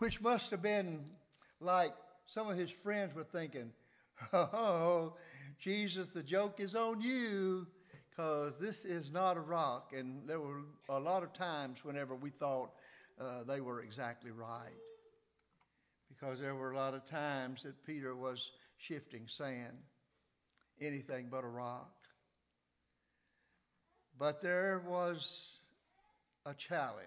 which must have been like some of his friends were thinking, oh, Jesus, the joke is on you, because this is not a rock. And there were a lot of times whenever we thought they were exactly right, because there were a lot of times that Peter was shifting sand, anything but a rock. But there was a challenge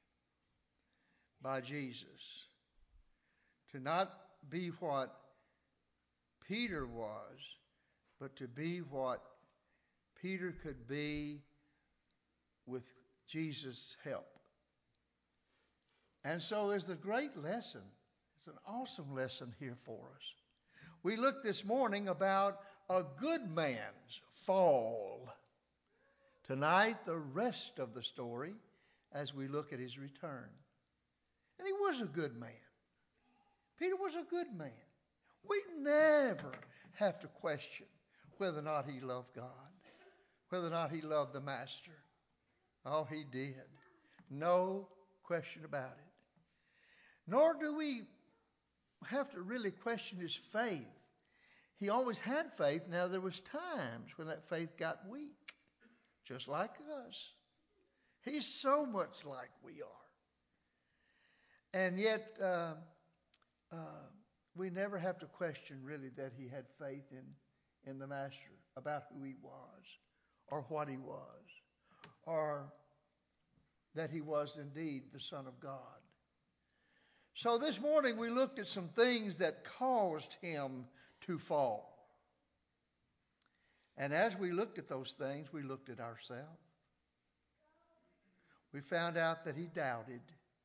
by Jesus to not be what Peter was, but to be what Peter could be with Jesus' help. And so it's a great lesson. It's an awesome lesson here for us. We looked this morning about a good man's fall. Tonight, the rest of the story as we look at his return. And he was a good man. Peter was a good man. We never have to question whether or not he loved God, whether or not he loved the Master. Oh, he did. No question about it. Nor do we have to really question his faith. He always had faith. Now, there was times when that faith got weak, just like us. He's so much like we are. And yet, we never have to question really that he had faith in the Master, about who he was, or what he was, or that he was indeed the Son of God. So this morning we looked at some things that caused him to fall. And as we looked at those things, we looked at ourselves. We found out that he doubted.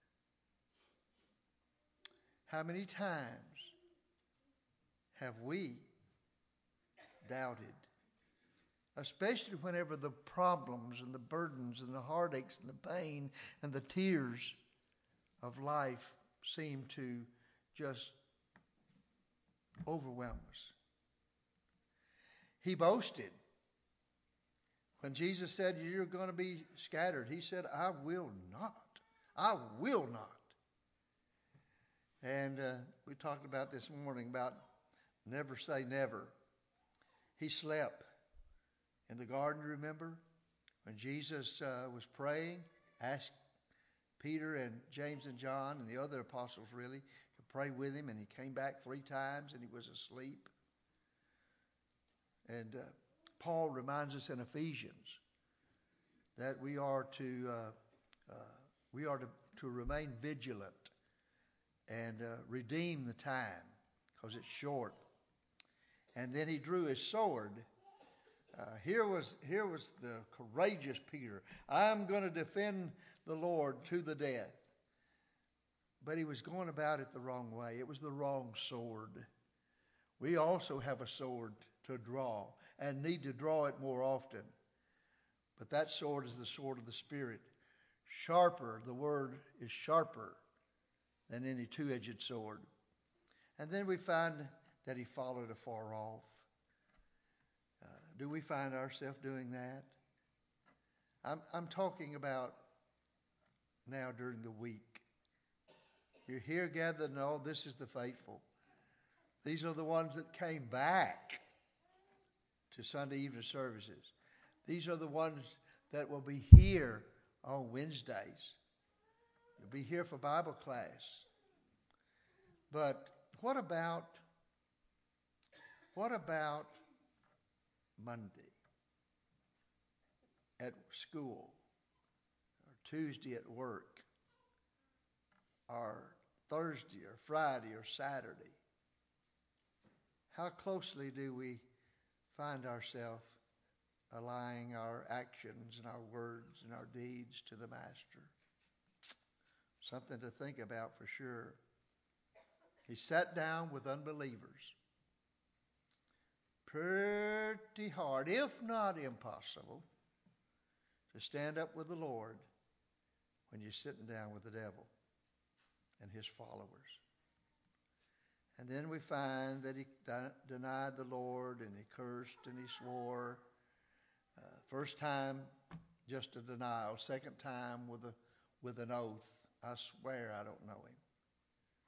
How many times have we doubted? Especially whenever the problems and the burdens and the heartaches and the pain and the tears of life seem to just overwhelm us. He boasted. When Jesus said, you're going to be scattered, he said, I will not. I will not. And we talked about this morning about never say never. He slept in the garden, remember? When Jesus was praying, asked Peter and James and John and the other apostles really to pray with him, and he came back 3 times and he was asleep. And Paul reminds us in Ephesians that we are to remain vigilant and redeem the time, because it's short. And then he drew his sword. Here was the courageous Peter. I'm going to defend the Lord to the death. But he was going about it the wrong way. It was the wrong sword. We also have a sword to draw and need to draw it more often. But that sword is the sword of the Spirit. Sharper, the word is sharper than any two-edged sword. And then we find that he followed afar off. Do we find ourselves doing that? I'm talking about now during the week. You're here gathered and all, this is the faithful. These are the ones that came back to Sunday evening services. These are the ones that will be here on Wednesdays. You'll be here for Bible class. But what about Monday at school, or Tuesday at work, or Thursday or Friday or Saturday? How closely do we find ourselves aligning our actions and our words and our deeds to the Master? Something to think about for sure. He sat down with unbelievers. Pretty hard, if not impossible, to stand up with the Lord when you're sitting down with the devil and his followers. And then we find that he denied the Lord, and he cursed and he swore. First time, just a denial. Second time with an oath. I swear I don't know him.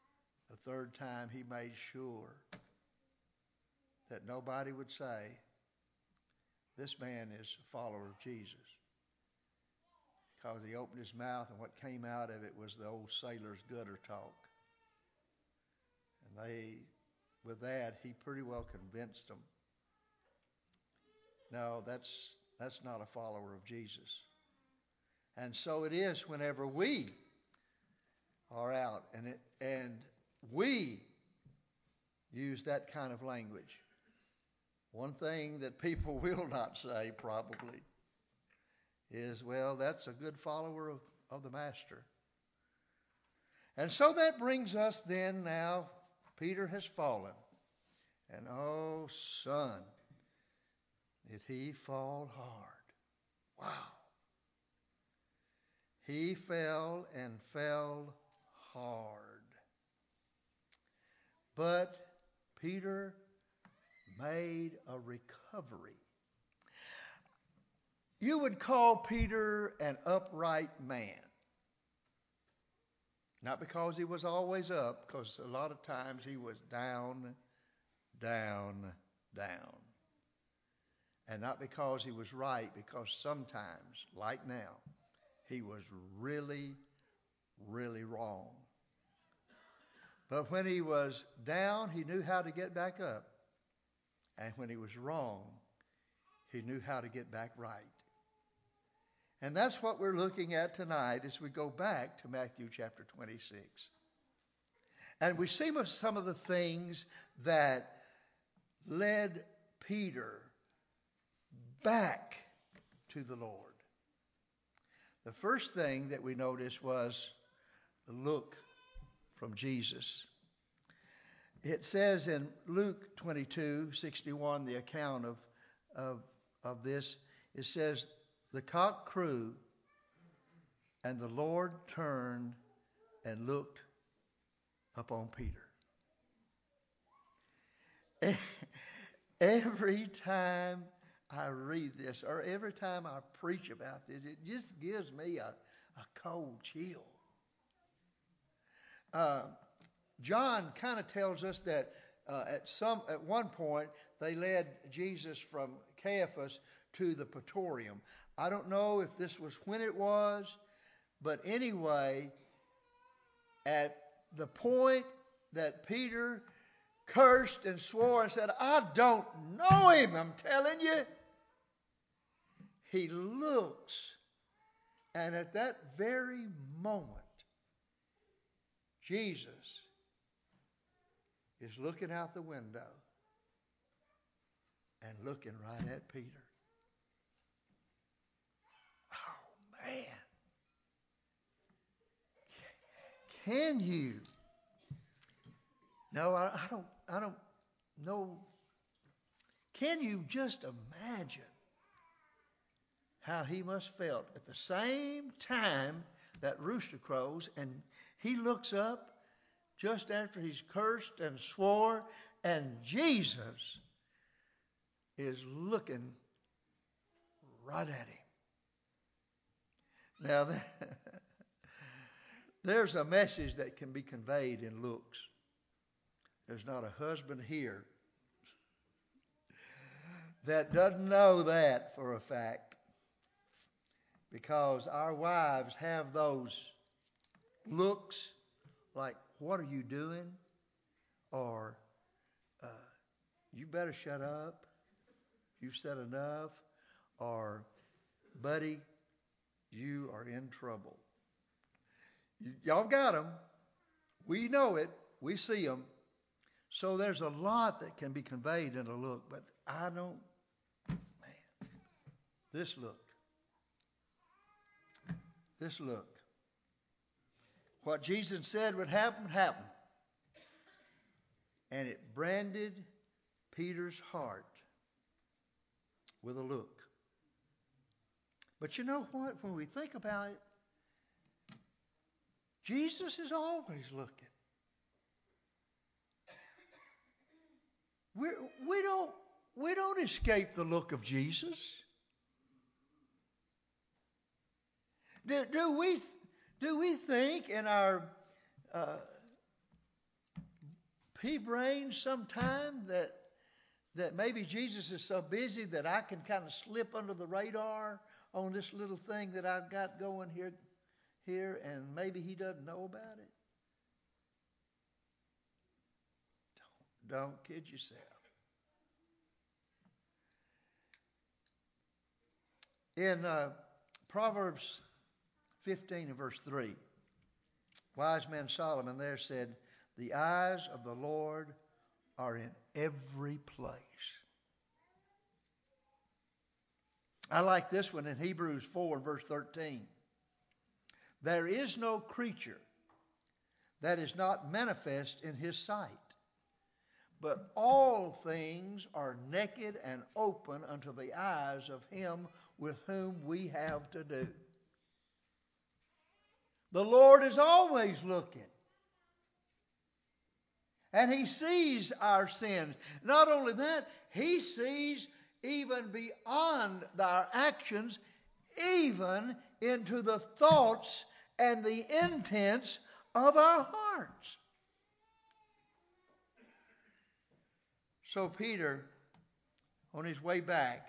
The third time he made sure that nobody would say, this man is a follower of Jesus. Because he opened his mouth and what came out of it was the old sailor's gutter talk. And with that, he pretty well convinced them, no, that's not a follower of Jesus. And so it is whenever we are out and we use that kind of language. One thing that people will not say probably is, well, that's a good follower of the Master. And so that brings us then now, Peter has fallen. And oh, son, did he fall hard. Wow. He fell and fell hard. But Peter made a recovery. You would call Peter an upright man. Not because he was always up, because a lot of times he was down, down, down. And not because he was right, because sometimes, like now, he was really, really wrong. But when he was down, he knew how to get back up. And when he was wrong, he knew how to get back right. And that's what we're looking at tonight as we go back to Matthew chapter 26. And we see some of the things that led Peter back to the Lord. The first thing that we noticed was the look from Jesus. It says in Luke 22:61, the account of this, it says, the cock crew, and the Lord turned and looked upon Peter. Every time I read this, or every time I preach about this, it just gives me a cold chill. John kind of tells us that at one point they led Jesus from Caiaphas to the Praetorium. I don't know if this was when it was, but anyway, at the point that Peter cursed and swore and said, I don't know him, I'm telling you, he looks, and at that very moment, Jesus is looking out the window and looking right at Peter. Oh, man. Can you? No, I don't know. Can you just imagine how he must felt at the same time that rooster crows and he looks up just after he's cursed and swore, and Jesus is looking right at him. Now, there's a message that can be conveyed in looks. There's not a husband here that doesn't know that for a fact, because our wives have those looks like, what are you doing? Or, you better shut up. You've said enough. Or, buddy, you are in trouble. Y'all got them. We know it. We see them. So there's a lot that can be conveyed in a look, but I don't, man, this look. What Jesus said would happen, happened. And it branded Peter's heart with a look. But you know what? When we think about it, Jesus is always looking. We don't escape the look of Jesus. Do we think in our pea-brained sometime that maybe Jesus is so busy that I can kind of slip under the radar on this little thing that I've got going here, and maybe he doesn't know about it? Don't kid yourself. In Proverbs 15 and verse 3, wise man Solomon there said, "The eyes of the Lord are in every place." I like this one in Hebrews 4 verse 13. "There is no creature that is not manifest in his sight, but all things are naked and open unto the eyes of him with whom we have to do." The Lord is always looking. And he sees our sins. Not only that, he sees even beyond our actions, even into the thoughts and the intents of our hearts. So Peter, on his way back,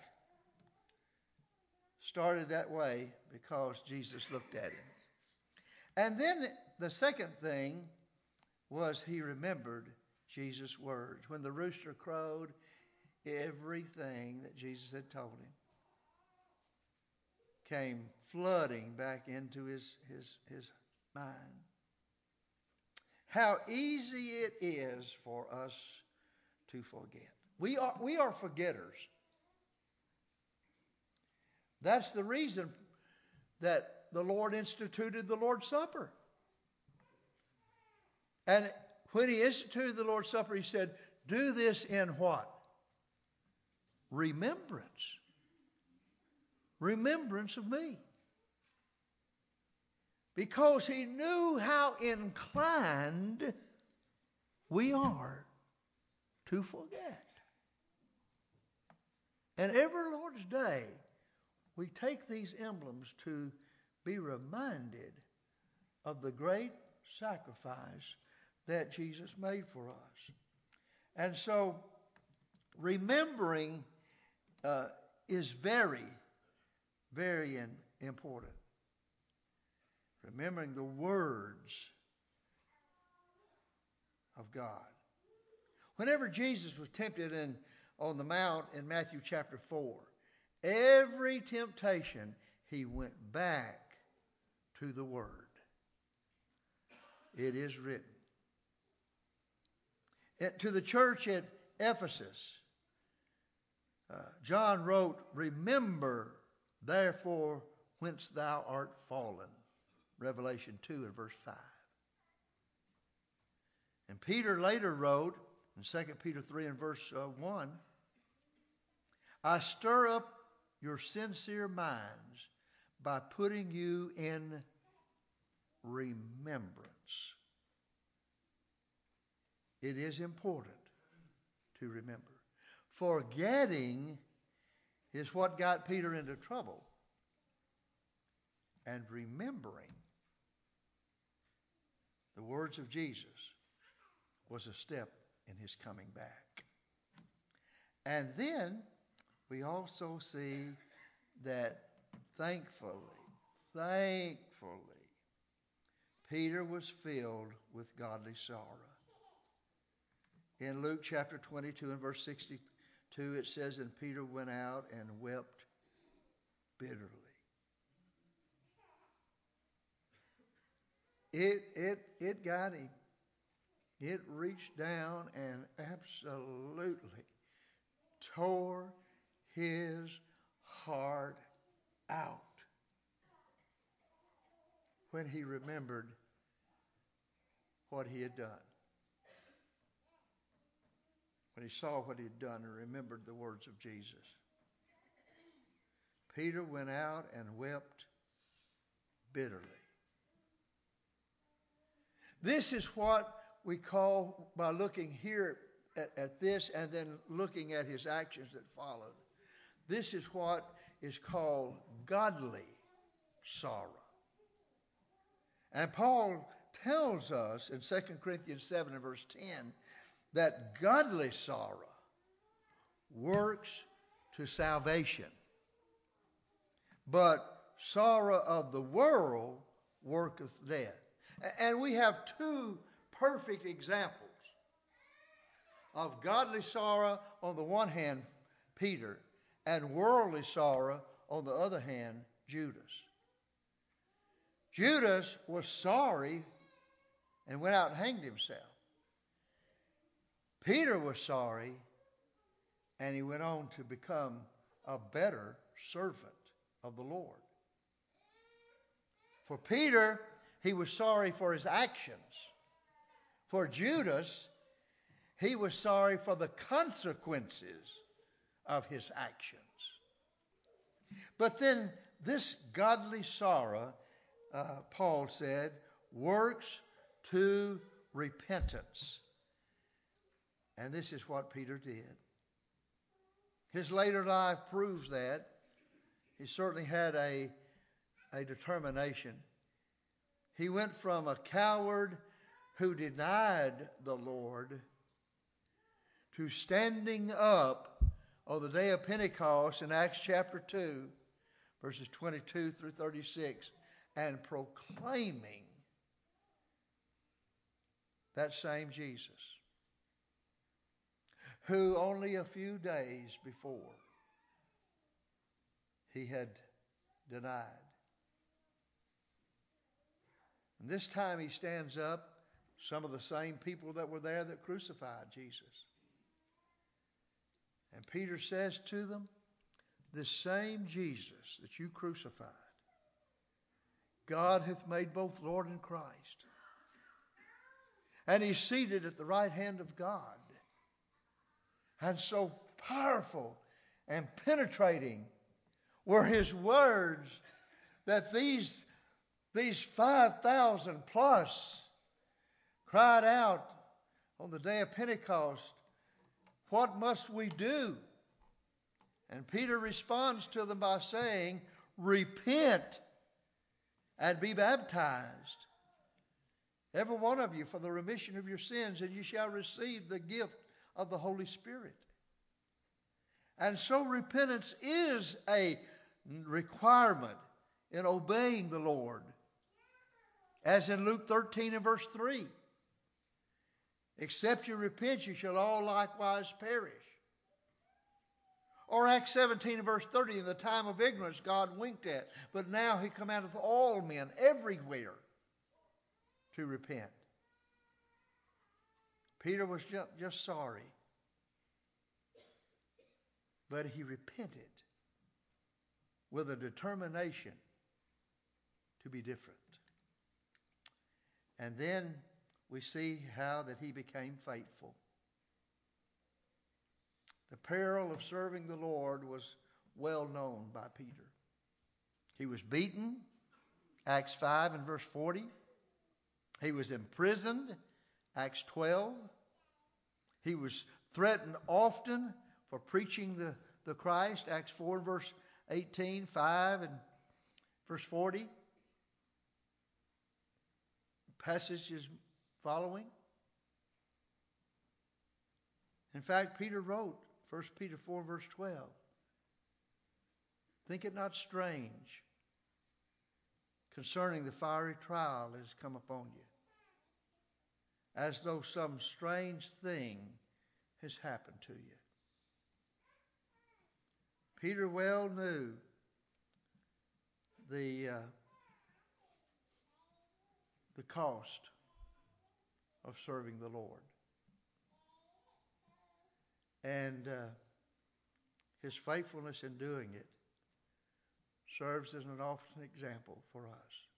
started that way because Jesus looked at him. And then the second thing was he remembered Jesus' words. When the rooster crowed, everything that Jesus had told him came flooding back into his mind. How easy it is for us to forget. We are forgetters. That's the reason that the Lord instituted the Lord's Supper. And when he instituted the Lord's Supper, he said, "Do this in what? Remembrance. Remembrance of me." Because he knew how inclined we are to forget. And every Lord's Day, we take these emblems to be reminded of the great sacrifice that Jesus made for us. And so, remembering is very, very important. Remembering the words of God. Whenever Jesus was tempted on the mount in Matthew chapter 4, every temptation he went back to the Word. It is written. To the church at Ephesus, John wrote, "Remember, therefore, whence thou art fallen." Revelation 2 and verse 5. And Peter later wrote, in 2 Peter 3 and verse 1, "I stir up your sincere minds by putting you in remembrance." It is important to remember. Forgetting is what got Peter into trouble. And remembering the words of Jesus was a step in his coming back. And then we also see that thankfully, Peter was filled with godly sorrow. In Luke chapter 22 and verse 62, it says, "And Peter went out and wept bitterly." It got him. It reached down and absolutely tore his heart out when he remembered what he had done. When he saw what he had done and remembered the words of Jesus. Peter went out and wept bitterly. This is what we call, by looking here at this and then looking at his actions that followed, this is what is called godly sorrow. And Paul tells us in 2 Corinthians 7 and verse 10 that godly sorrow works to salvation, but sorrow of the world worketh death. And we have two perfect examples of godly sorrow on the one hand, Peter, and worldly sorrow on the other hand, Judas. Judas was sorry and went out and hanged himself. Peter was sorry and he went on to become a better servant of the Lord. For Peter, he was sorry for his actions. For Judas, he was sorry for the consequences of his actions. But then this godly sorrow, Paul said, works to repentance. And this is what Peter did. His later life proves that. He certainly had a determination. He went from a coward who denied the Lord to standing up on the day of Pentecost in Acts chapter 2, verses 22 through 36, and proclaiming that same Jesus, who only a few days before he had denied. And this time he stands up, some of the same people that were there that crucified Jesus. And Peter says to them, "This same Jesus that you crucified, God hath made both Lord and Christ. And he's seated at the right hand of God." And so powerful and penetrating were his words that these 5,000 plus cried out on the day of Pentecost, "What must we do?" And Peter responds to them by saying, "Repent and be baptized, every one of you, for the remission of your sins, and you shall receive the gift of the Holy Spirit." And so repentance is a requirement in obeying the Lord. As in Luke 13 and verse 3, "Except you repent, you shall all likewise perish." Or Acts 17 and verse 30, "In the time of ignorance God winked at, but now he commandeth all men everywhere to repent." Peter was just sorry, but he repented with a determination to be different. And then we see how that he became faithful. The peril of serving the Lord was well known by Peter. He was beaten, Acts 5 and verse 40. He was imprisoned, Acts 12. He was threatened often for preaching the Christ, Acts 4 and verse 18, 5 and verse 40. Passage is following. In fact, Peter wrote, 1 Peter 4 verse 12, "Think it not strange concerning the fiery trial that has come upon you, as though some strange thing has happened to you." Peter well knew the cost of serving the Lord. And his faithfulness in doing it serves as an awesome example for us.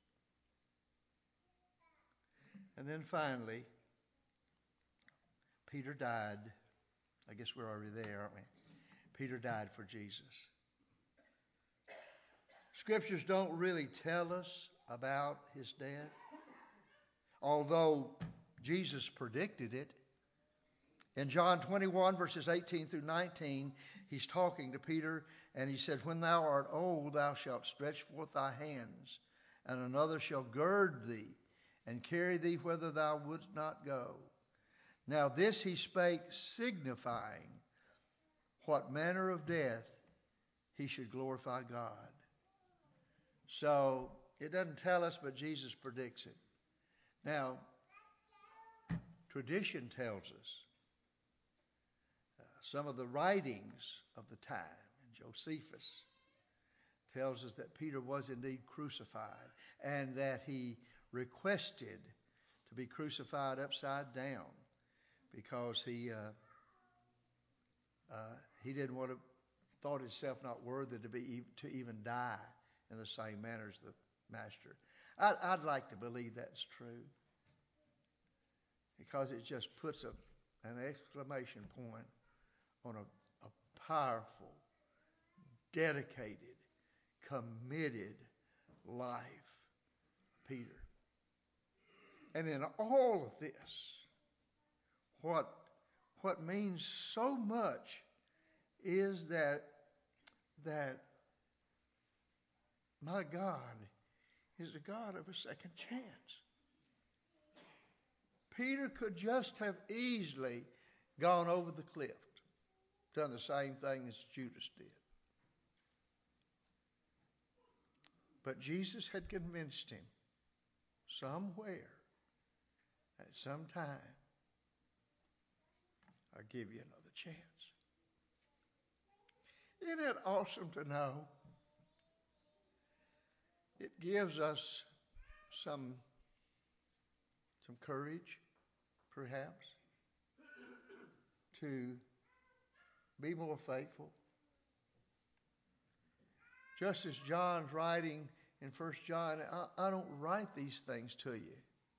And then finally, Peter died. I guess we're already there, aren't we? Peter died for Jesus. Scriptures don't really tell us about his death, although Jesus predicted it. In John 21, verses 18 through 19, he's talking to Peter, and he said, "When thou art old, thou shalt stretch forth thy hands, and another shall gird thee, and carry thee whither thou wouldst not go. Now this he spake, signifying what manner of death he should glorify God. So it doesn't tell us, but Jesus predicts it. Now, tradition tells us, some of the writings of the time, and Josephus tells us that Peter was indeed crucified and that he requested to be crucified upside down because he didn't want to, thought himself not worthy to even die in the same manner as the master. I'd like to believe that's true because it just puts an exclamation point on a powerful, dedicated, committed life, Peter. And in all of this, what means so much is that my God is the God of a second chance. Peter could just have easily gone over the cliff, done the same thing as Judas did. But Jesus had convinced him somewhere, at some time, I'll give you another chance. Isn't it awesome to know? It gives us some courage, perhaps, to be more faithful. Just as John's writing in 1 John, I don't write these things to you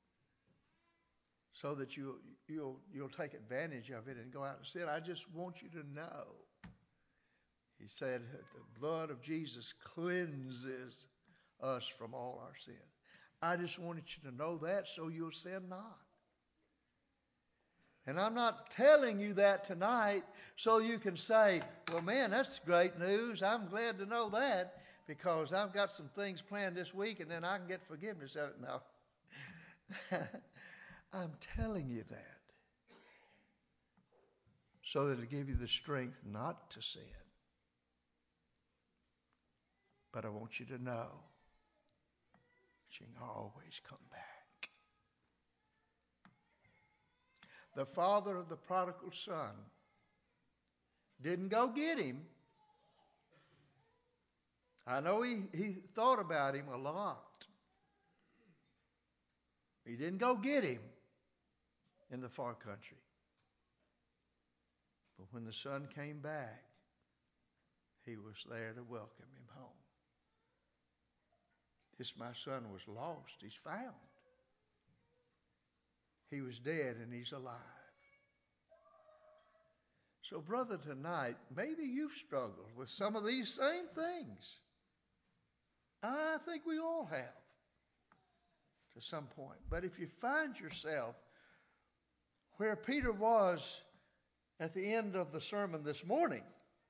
so that you'll take advantage of it and go out and sin. I just want you to know. He said the blood of Jesus cleanses us from all our sin. I just wanted you to know that so you'll sin not. And I'm not telling you that tonight so you can say, well, man, that's great news. I'm glad to know that because I've got some things planned this week and then I can get forgiveness of it. No. I'm telling you that so that it'll give you the strength not to sin. But I want you to know that you can always come back. The father of the prodigal son didn't go get him. I know he thought about him a lot. He didn't go get him in the far country. But when the son came back, he was there to welcome him home. This my son was lost. He's found. He was dead and he's alive. So, brother, tonight, maybe you've struggled with some of these same things. I think we all have to some point. But if you find yourself where Peter was at the end of the sermon this morning,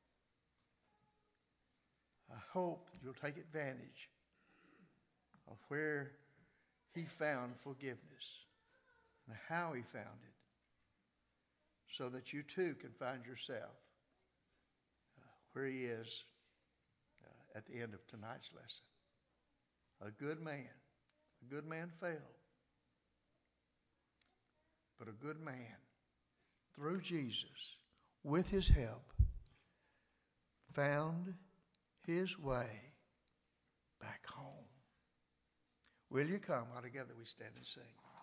I hope you'll take advantage of where he found forgiveness and how he found it, so that you too can find yourself where he is at the end of tonight's lesson. A good man failed, but a good man, through Jesus, with his help, found his way back home. Will you come while together we stand and sing?